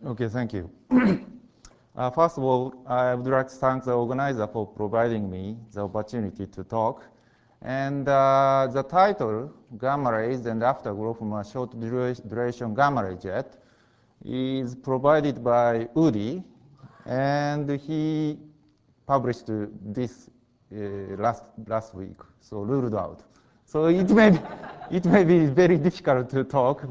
Okay, thank you. First of all, I would like to thank the organizer for providing me the opportunity to talk. And the title, Gamma Rays and Afterglow from a Short Duration Gamma Ray Jet, is provided by Udi, and he published this last week, so ruled out. So it may be very difficult to talk,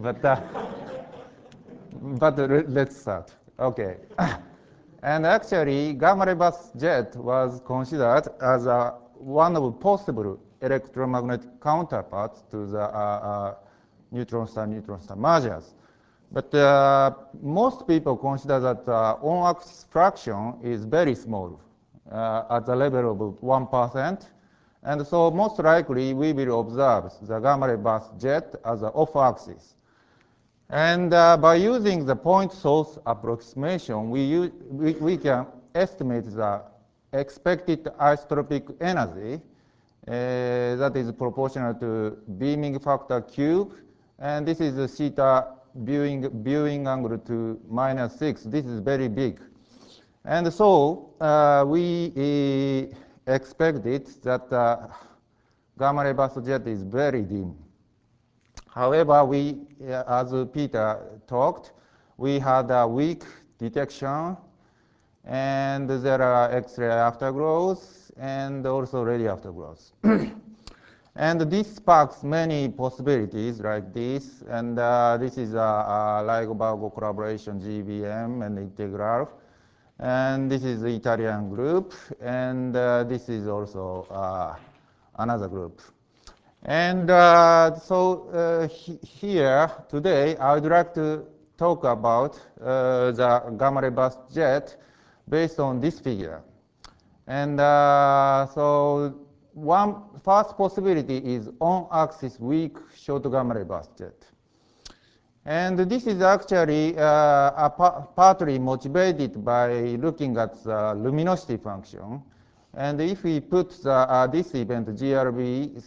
but let's start. Okay. And actually, gamma ray burst jet was considered as one of possible electromagnetic counterparts to the neutron star mergers. But most people consider that on-axis fraction is very small at the level of 1%. And so most likely we will observe the gamma ray burst jet as an off-axis. And by using the point source approximation, we can estimate the expected isotropic energy that is proportional to beaming factor cube. And this is the theta viewing angle to -6. This is very big. And so we expected that gamma ray burst jet is very dim. However, as Peter talked, we had a weak detection, and there are X-ray afterglows and also radio afterglows. And this sparks many possibilities like this, and this is a LIGO-BARGO collaboration, GBM and Integral. And this is the Italian group, and this is also another group. And so here today, I would like to talk about the gamma ray burst jet based on this figure. And so one first possibility is on-axis weak short gamma ray burst jet. And this is actually partly motivated by looking at the luminosity function. And if we put this event, GRB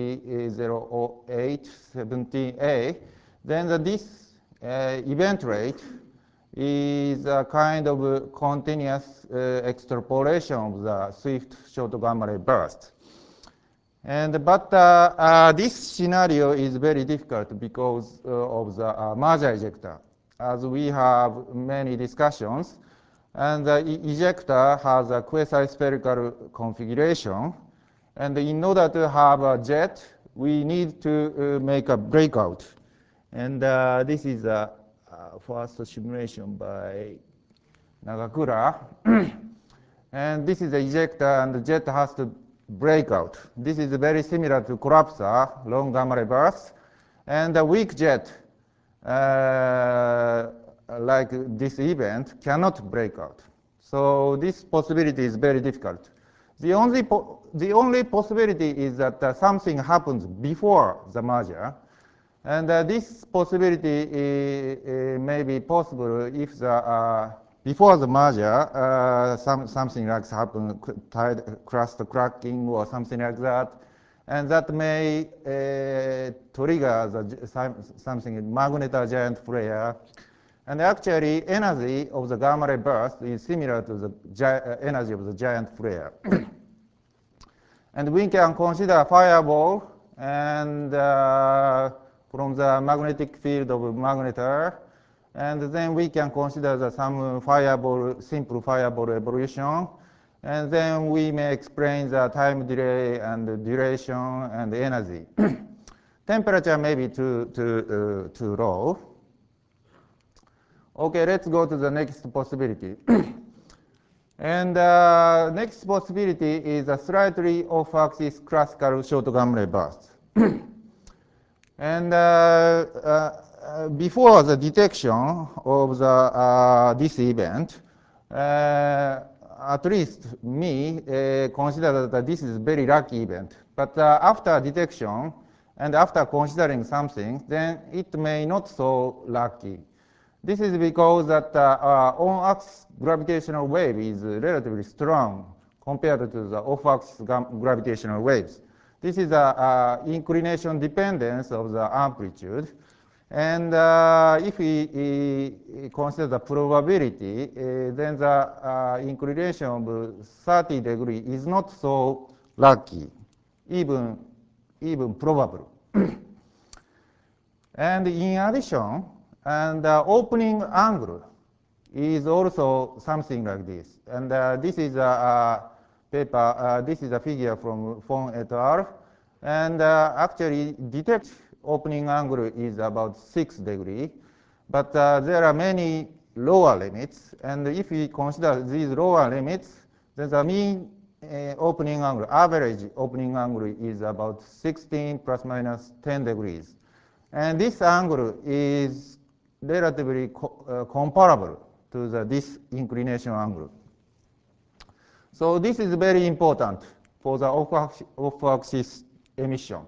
7008 17A, then this event rate is a kind of a continuous extrapolation of the swift short gamma ray burst. But this scenario is very difficult because of the merger ejector. As we have many discussions, and the ejector has a quasi-spherical configuration. And in order to have a jet, we need to make a breakout. And this is a first simulation by Nagakura. And this is the ejector, and the jet has to break out. This is very similar to collapsar, long gamma ray burst. And the weak jet, like this event, cannot break out. So this possibility is very difficult. The only possibility is that something happens before the merger. And this possibility may be possible if before the merger, something like happen, crust cracking or something like that. And that may trigger something, magnetar giant flare. And actually, energy of the gamma ray burst is similar to the energy of the giant flare. And we can consider fireball and from the magnetic field of magnetar. And then we can consider some simple fireball evolution. And then we may explain the time delay and the duration and the energy. Temperature may be too low. Okay, let's go to the next possibility. And next possibility is a slightly off-axis classical short gamma ray burst. And before the detection of this event, at least me consider that this is a very lucky event. But after detection and after considering something, then it may not so lucky. This is because that on-axis gravitational wave is relatively strong compared to the off-axis gravitational waves. This is an inclination dependence of the amplitude. And if we consider the probability, then the inclination of 30 degrees is not so lucky, even probable. And in addition, and the opening angle is also something like this. And this is a paper, this is a figure from Fong et al. And actually detect opening angle is about 6 degrees. But there are many lower limits. And if we consider these lower limits, then the mean opening angle, average opening angle is about 16 plus minus 10 degrees. And this angle is relatively comparable to this inclination angle. So this is very important for the off-axis emission.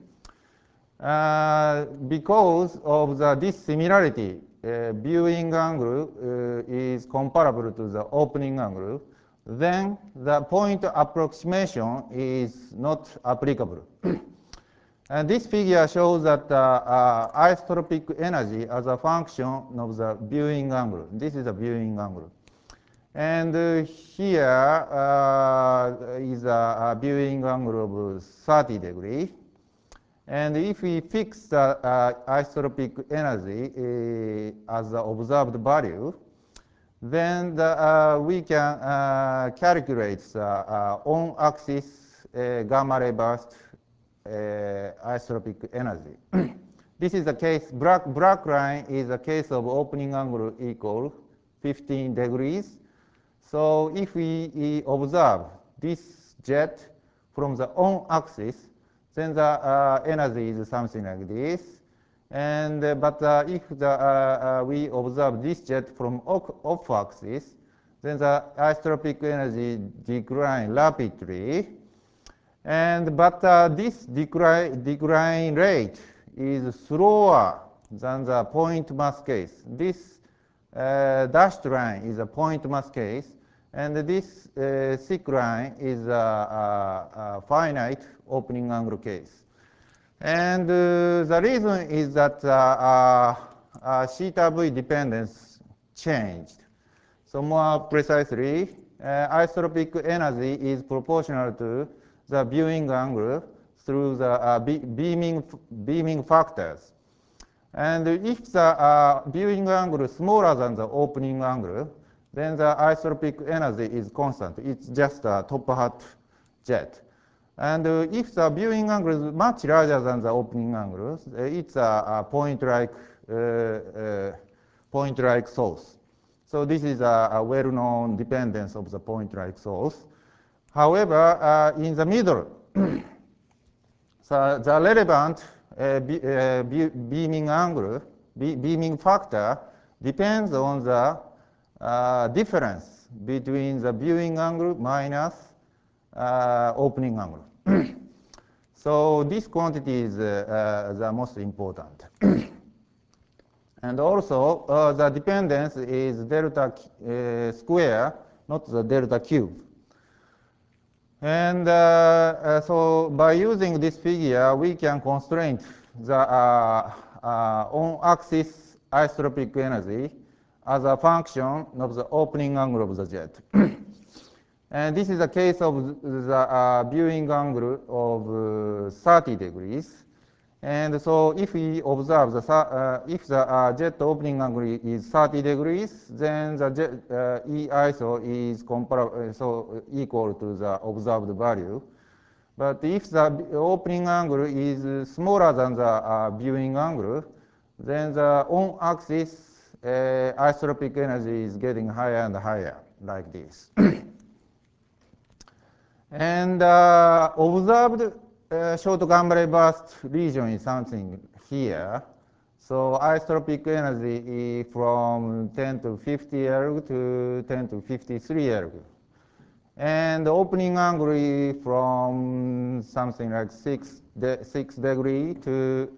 Because of this similarity, viewing angle is comparable to the opening angle, then the point approximation is not applicable. And this figure shows that isotropic energy as a function of the viewing angle. This is a viewing angle. And here is a viewing angle of 30 degrees. And if we fix the isotropic energy as the observed value, then we can calculate the on-axis gamma ray burst isotropic energy. This is the case, black line is a case of opening angle equal 15 degrees. So if we observe this jet from the on-axis, then the energy is something like this. And but if we observe this jet from off-axis, then the isotropic energy declines rapidly. But this decline rate is slower than the point mass case. This dashed line is a point mass case, and this thick line is a finite opening angle case. And the reason is that theta v dependence changed. So more precisely, isotropic energy is proportional to the viewing angle through the beaming factors. And if the viewing angle is smaller than the opening angle, then the isotropic energy is constant. It's just a top hat jet. And if the viewing angle is much larger than the opening angle, it's a point-like source. So this is a well-known dependence of the point-like source. However, in the middle, so the relevant beaming angle, beaming factor depends on the difference between the viewing angle minus opening angle. So this quantity is the most important. And also, the dependence is delta square, not the delta cube. And so by using this figure, we can constrain the on-axis isotropic energy as a function of the opening angle of the jet. And this is a case of the viewing angle of 30 degrees. And so if we observe if the jet opening angle is 30 degrees, then the jet E iso is equal to the observed value. But if the opening angle is smaller than the viewing angle, then the on-axis isotropic energy is getting higher and higher, like this. And observed short gamma ray burst region is something here. So isotropic energy is from 10 to 50 erg to 10 to 53 erg. And the opening angle is from something like 6 degrees to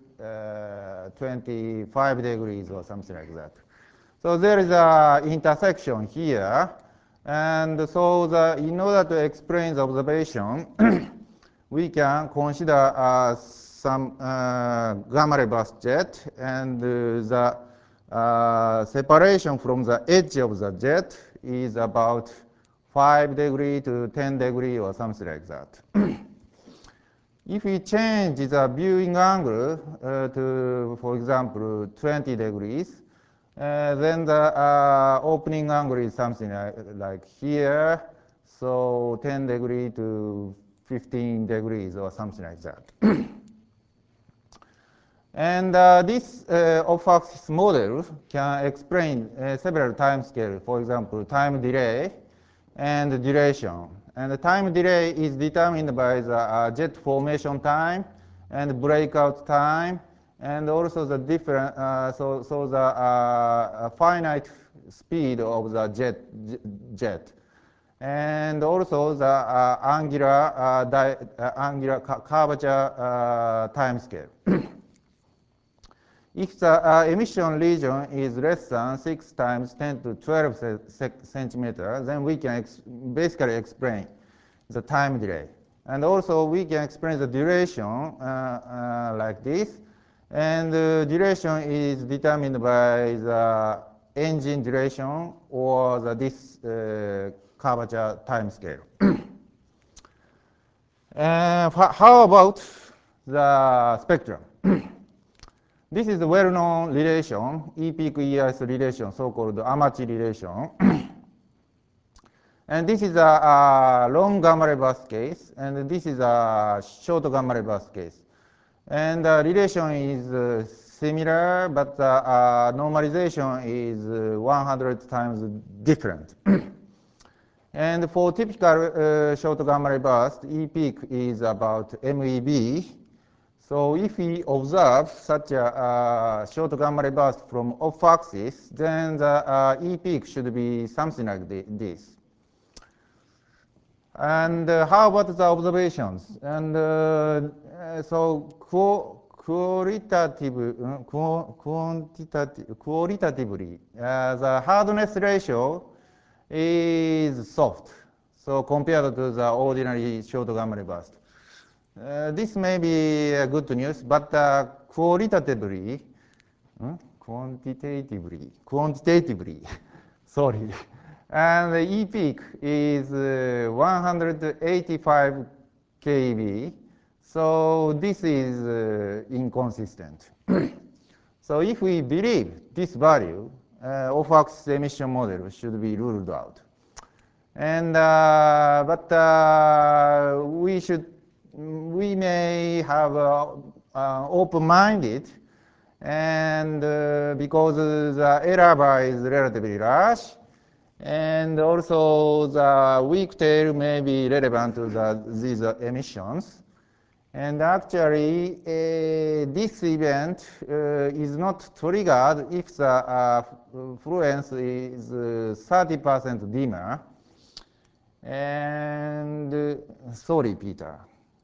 25 degrees or something like that. So there is an intersection here. And so in order to explain the observation, we can consider some gamma ray burst jet, and the separation from the edge of the jet is about 5 degrees to 10 degrees or something like that. If we change the viewing angle to, for example, 20 degrees, then the opening angle is something like here, so 10 degrees to 15 degrees or something like that. And this off-axis model can explain several time scales, for example, time delay and duration. And the time delay is determined by the jet formation time and breakout time, and also the different, so the finite speed of the jet. And also the angular curvature time scale. If the emission region is less than 6 times 10 to 12 centimeters, then we can basically explain the time delay. And also we can explain the duration like this. And the duration is determined by the engine duration or this curvature time scale. How about the spectrum? This is a well-known relation, E peak EIS relation, so-called Amachi relation. And this is a long gamma ray burst case, and this is a short gamma ray burst case. And the relation is similar, but the normalization is 100 times different. And for typical short gamma ray burst, E peak is about MeV. So if we observe such a short gamma ray burst from off-axis, then the E peak should be something like this. And how about the observations? And so qualitatively, the hardness ratio is soft. So compared to the ordinary short gamma ray burst. This may be good news, but quantitatively, sorry, and the E peak is 185 keV, so this is inconsistent. So if we believe this value, off-axis emission model should be ruled out. And we may have open-minded, and because the error bar is relatively large, and also the weak tail may be relevant to these emissions. And actually, this event is not triggered if the fluence is 30% dimmer. And sorry, Peter.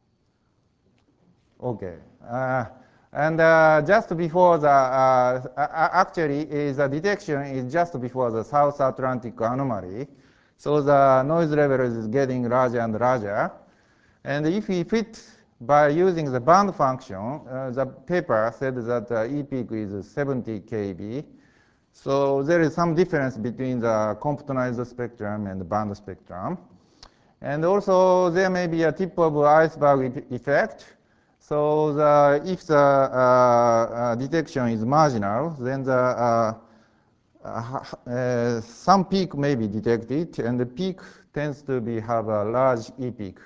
Okay. And just before the, actually, the detection is just before the South Atlantic anomaly. So the noise level is getting larger and larger. And if we fit by using the band function, the paper said that E peak is 70 kb. So there is some difference between the computerized spectrum and the band spectrum. And also there may be a tip of iceberg effect. So if the detection is marginal, then some peak may be detected, and the peak tends to have a large E peak.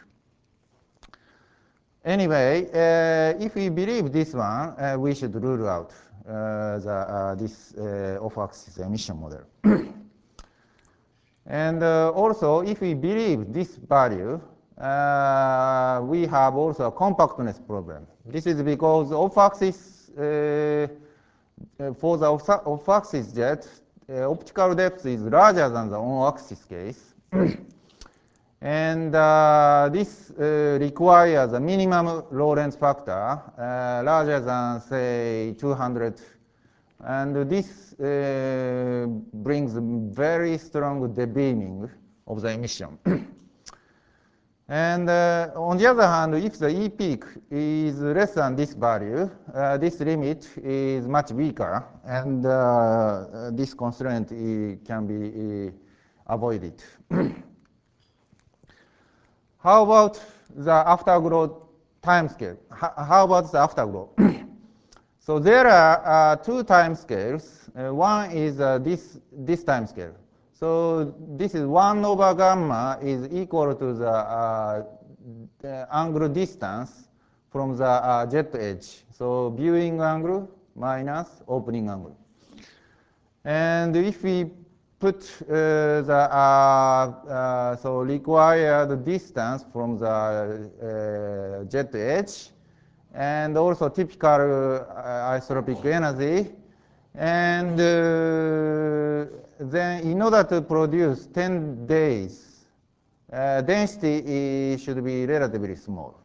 Anyway, if we believe this one, we should rule out this off-axis emission model. And also, if we believe this value, we have also a compactness problem. This is because off-axis, for the off-axis jet, optical depth is larger than the on-axis case. And this requires a minimum Lorentz factor larger than, say, 200. And this brings very strong debeaming of the emission. And on the other hand, if the E peak is less than this value, this limit is much weaker, and this constraint can be avoided. How about the afterglow timescale? How about the afterglow? So there are two time scales. One is this time scale. So this is 1 over gamma is equal to the angle distance from the jet edge. So viewing angle minus opening angle. And if we put so required distance from the jet edge, and also typical isotropic energy, and then in order to produce 10 days, density should be relatively small.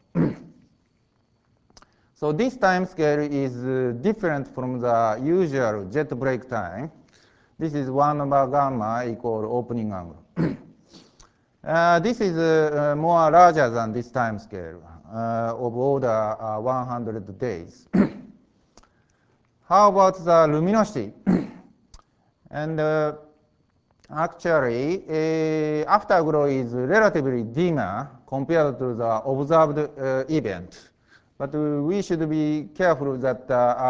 So this time scale is different from the usual jet break time. This is 1 over gamma equal opening angle. This is more larger than this time scale of order 100 days. How about the luminosity? And actually, afterglow is relatively dimmer compared to the observed event. But we should be careful that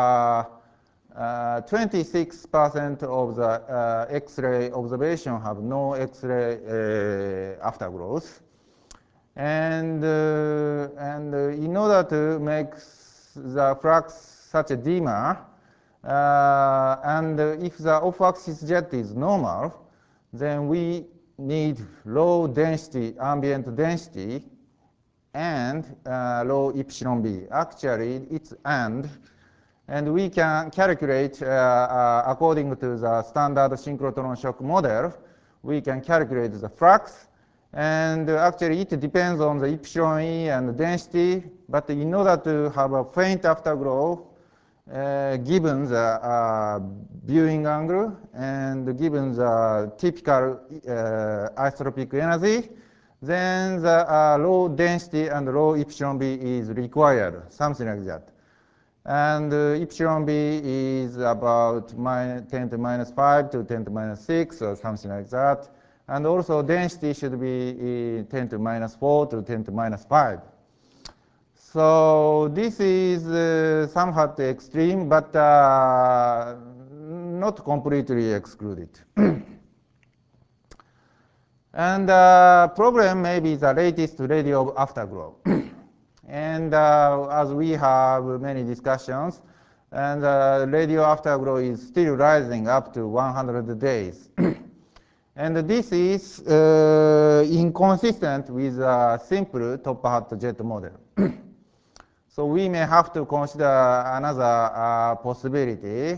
26% of the X-ray observation have no X-ray afterglows. And in order to make the flux such a dimmer, and if the off-axis jet is normal, then we need low density, ambient density, and low epsilon b. Actually, it's and we can calculate according to the standard synchrotron shock model. We can calculate the flux, and actually it depends on the epsilon e and density. But in order to have a faint afterglow, given the viewing angle and given the typical isotropic energy, then the low density and low epsilon b is required, something like that. And epsilon b is about 10 to minus 5 to 10 to minus 6 or something like that. And also density should be 10 to minus 4 to 10 to minus 5. So this is somewhat extreme, but not completely excluded. And problem may be the latest radio afterglow. And as we have many discussions, and radio afterglow is still rising up to 100 days. And this is inconsistent with a simple top hat jet model. So we may have to consider another possibility.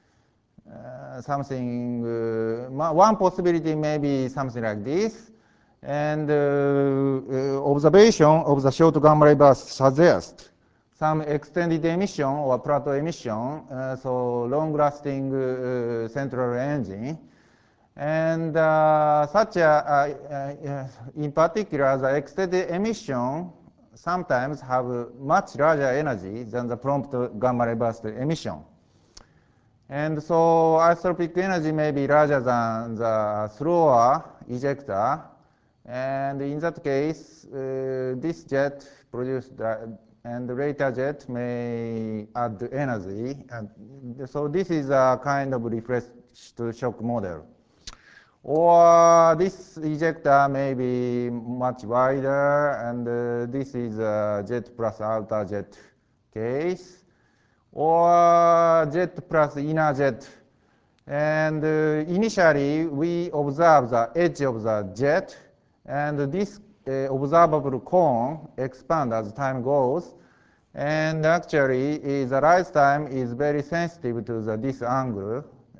One possibility may be something like this. And observation of the short gamma ray burst suggests some extended emission or plateau emission, so long-lasting central engine. And such in particular, the extended emission sometimes have much larger energy than the prompt gamma ray burst emission. And so isotropic energy may be larger than the slower ejector. And in that case, this jet produced and the later jet may add energy. And so this is a kind of refreshed shock model. Or this ejector may be much wider, and this is a jet plus outer jet case. Or jet plus inner jet. And initially, we observe the edge of the jet, and this observable cone expands as time goes. And actually, the rise time is very sensitive to this angle,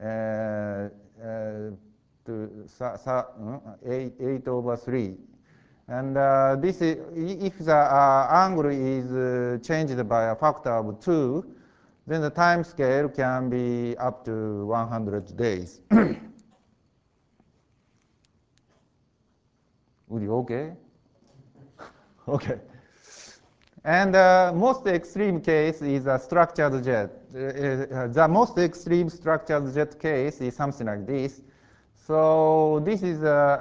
to 8 over 3. And this is, if the angle is changed by a factor of 2, then the time scale can be up to 100 days. Would you okay? Okay. And most extreme case is a structured jet. The most extreme structured jet case is something like this. So this is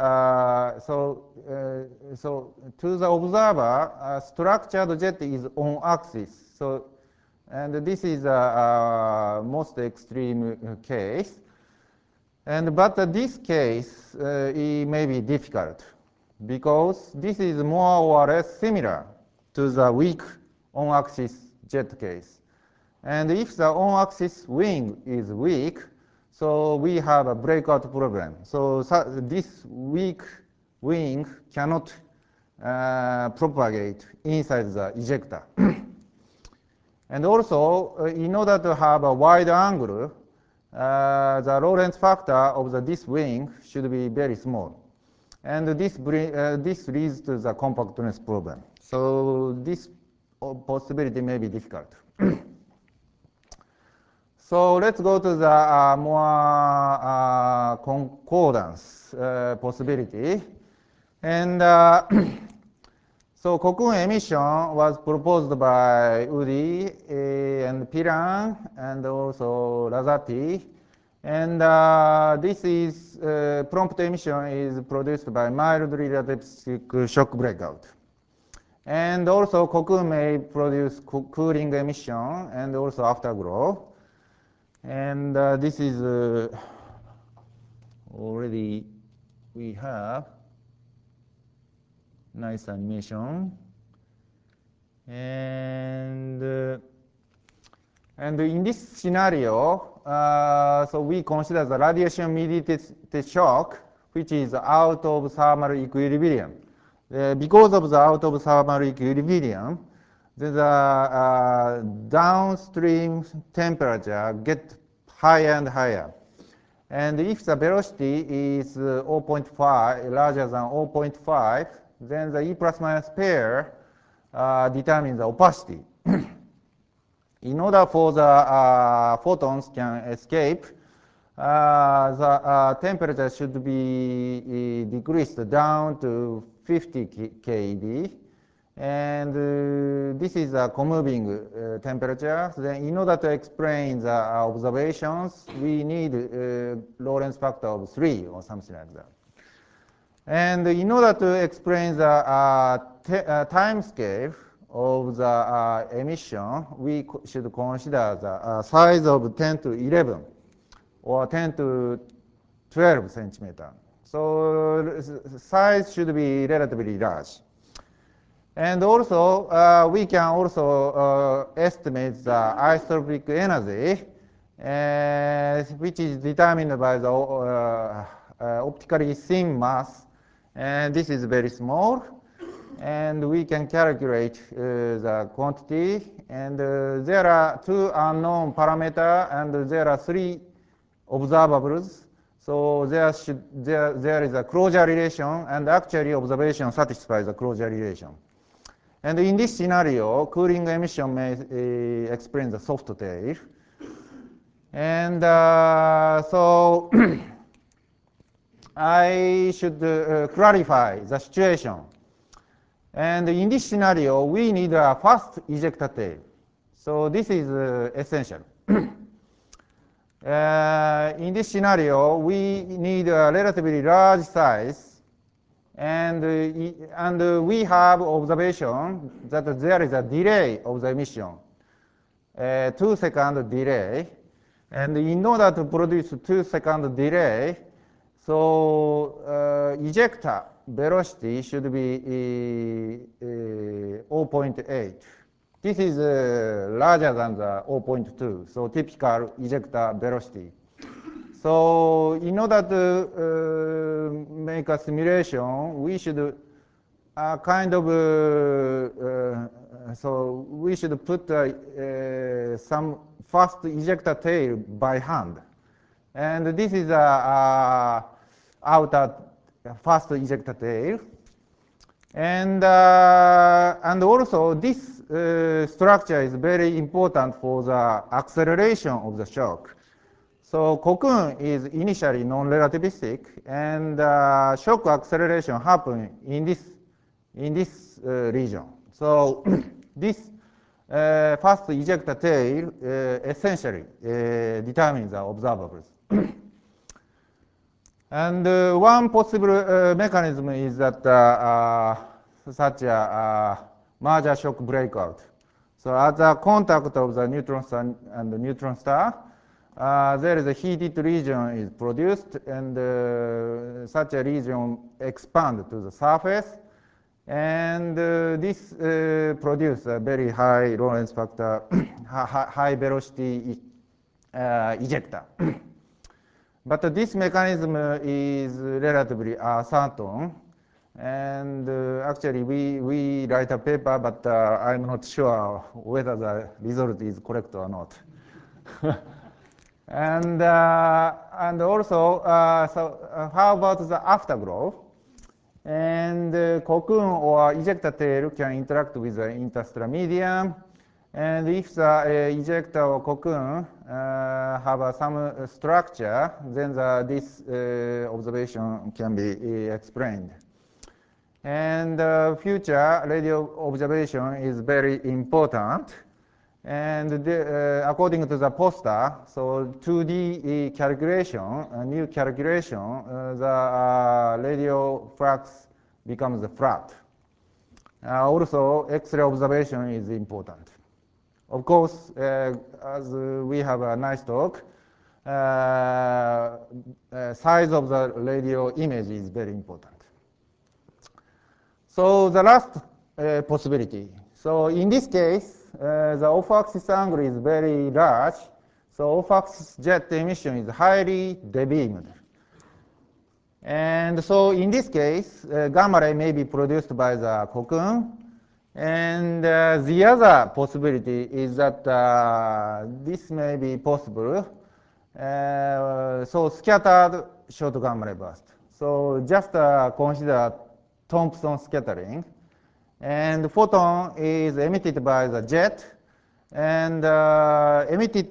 so to the observer, a structured jet is on axis. So and this is a most extreme case. And but this case it may be difficult because this is more or less similar to the weak on-axis jet case. And if the on-axis wing is weak, so we have a breakout problem. So this weak wing cannot propagate inside the ejector. And also, in order to have a wide angle, the Lorentz factor of this wing should be very small. And this leads to the compactness problem. So this possibility may be difficult. So let's go to the more concordance possibility. And so cocoon emission was proposed by Udi and Piran and also Lazati. And this is prompt emission is produced by mildly relativistic shock breakout. And also cocoon may produce cooling emission and also afterglow. And this is already we have nice animation. And in this scenario, so we consider the radiation-mediated shock, which is out of thermal equilibrium. Because of the out of thermal equilibrium, the downstream temperature get higher and higher. And if the velocity is 0.5, larger than 0.5, then the E plus minus pair determines the opacity. In order for the photons can escape, the temperature should be decreased down to 50 keV. And this is a comoving temperature. Then in order to explain the observations, we need Lorentz factor of 3 or something like that. And in order to explain the time scale of the emission, we should consider the size of 10 to 11 or 10 to 12 centimeter. So size should be relatively large. And also, we can also estimate the isotropic energy, which is determined by the optically thin mass. And this is very small. And we can calculate the quantity. And there are 2 unknown parameters, and there are 3 observables. So there is a closure relation, and actually observation satisfies the closure relation. And in this scenario, cooling emission may explain the soft tail. And so I should clarify the situation. And in this scenario, we need a fast ejector tail. So this is essential. In this scenario, we need a relatively large size. And we have observation that there is a delay of the emission, 2-second delay. And in order to produce 2-second delay, so ejector velocity should be 0.8. This is larger than the 0.2, so typical ejector velocity. So in order to make a simulation, we should kind of so we should put some fast ejector tail by hand, and this is a outer fast ejector tail, and also this structure is very important for the acceleration of the shock. So cocoon is initially non-relativistic, and shock acceleration happens in this in this region. So this fast ejector tail essentially determines the observables. And one possible mechanism is that such a major shock breakout. So at the contact of the neutron star and the neutron star, there is a heated region is produced, and such a region expands to the surface, and this produces a very high Lorentz factor, high velocity ejector. But this mechanism is relatively uncertain, and actually we write a paper, but I'm not sure whether the result is correct or not. And also, how about the afterglow? And cocoon or ejector tail can interact with the interstellar medium. And if the ejector or cocoon have some structure, then this observation can be explained. And future radio observation is very important. And according to the poster, so 2D calculation, new calculation, the radio flux becomes flat. Also, X-ray observation is important. Of course, as we have a nice talk, size of the radio image is very important. So the last possibility. So in this case, the off-axis angle is very large. So off-axis jet emission is highly debeamed. And so in this case, gamma ray may be produced by the cocoon. And the other possibility is that this may be possible. So scattered short gamma ray burst. So just consider Thomson scattering. And the photon is emitted by the jet. And emitted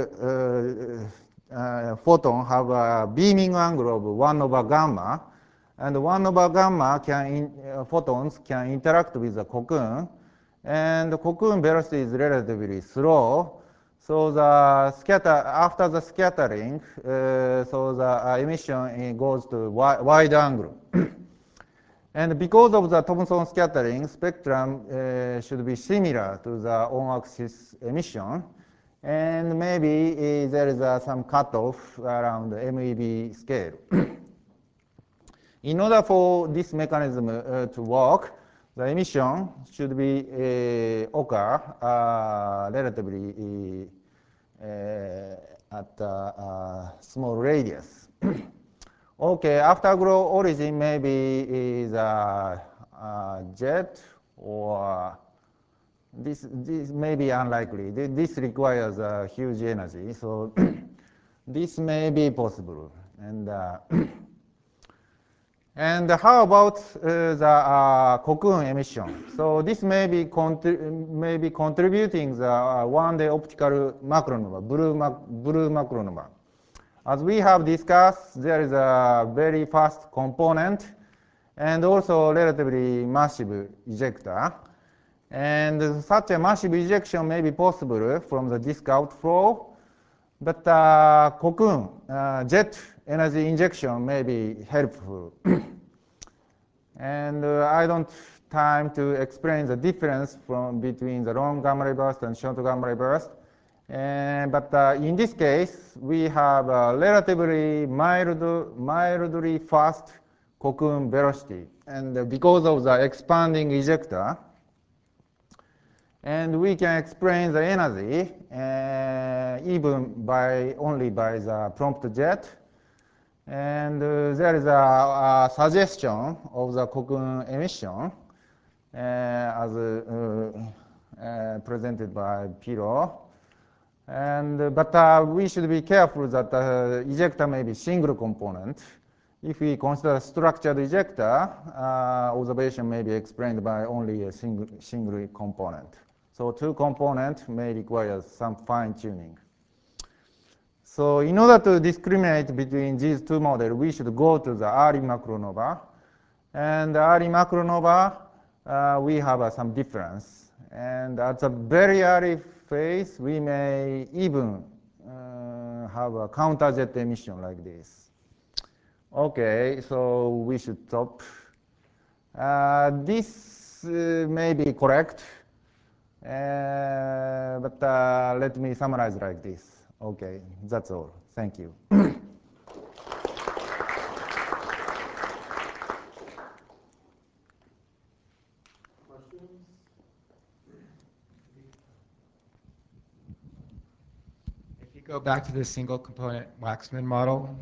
photon have a beaming angle of 1 over gamma. And 1 over gamma photons can interact with the cocoon. And the cocoon velocity is relatively slow. So after the scattering, so the emission goes to wide angle. And because of the Thomson scattering, spectrum should be similar to the on-axis emission. And maybe there is some cutoff around the MeV scale. In order for this mechanism to work, the emission should be occur relatively at a small radius. Okay, afterglow origin maybe is a jet, or this may be unlikely. This requires a huge energy, so this may be possible. And how about the cocoon emission? So this may be contributing the one-day optical macronova, blue macronova. As we have discussed, there is a very fast component and also relatively massive ejector. And such a massive ejection may be possible from the disk outflow, but cocoon jet energy injection may be helpful. And I don't have time to explain the difference between the long gamma ray burst and short gamma ray burst. But in this case, we have a relatively mildly fast cocoon velocity. And because of the expanding ejector, and we can explain the energy even only by the prompt jet. And there is a suggestion of the cocoon emission as presented by Piro. But we should be careful that the ejector may be single component. If we consider structured ejector, observation may be explained by only a single component. So two components may require some fine tuning. So in order to discriminate between these two models, we should go to the early macronova. And the early macronova, we have some difference. And at a very early phase, we may even have a counterjet emission like this. Okay, so we should stop. This may be correct, but let me summarize like this. Okay, that's all. Thank you. Questions? If you go back to the single component Waxman model,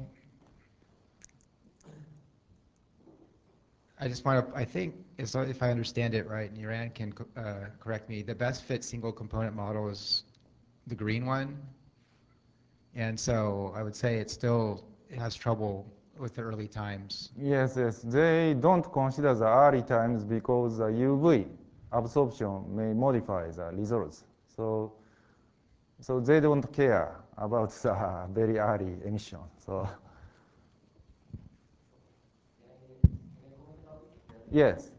I just want to, I think, if I understand it right, and Yaran can correct me, the best fit single component model is the green one. And so I would say it has trouble with the early times. Yes, yes. They don't consider the early times because the UV absorption may modify the results. So they don't care about the very early emission. So yes.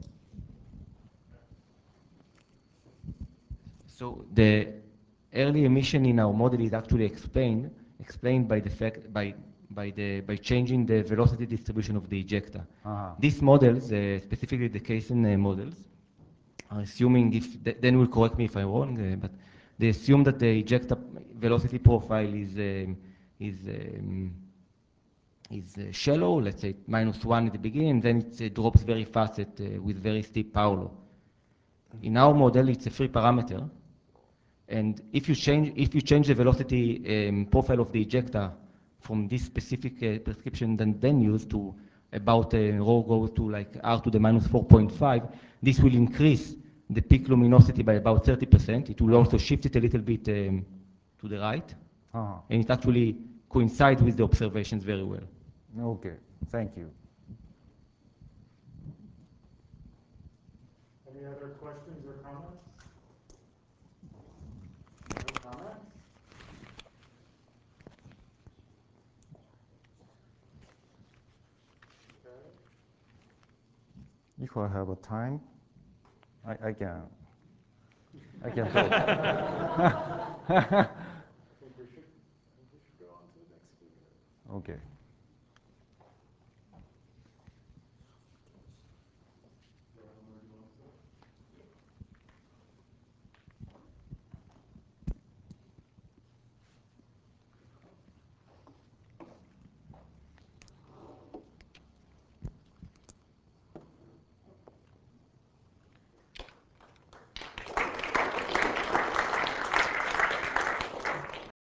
So the early emission in our model is actually explained by the fact by changing the velocity distribution of the ejecta. These models, specifically the Kaysen models, are assuming then will correct me if I'm wrong, but they assume that the ejecta velocity profile is shallow, let's say -1 at the beginning, and then it drops very fast with very steep power law. In our model, it's a free parameter, and if you change the velocity profile of the ejecta from this specific prescription then used to about rho goes to like r to the -4.5, this will increase the peak luminosity by about 30%. It will also shift it a little bit to the right, and it actually coincides with the observations very well. Okay, thank you. Any other questions or comments? No comments? Okay. If I have a time, I can talk. I think we should go on to the next speaker. Okay.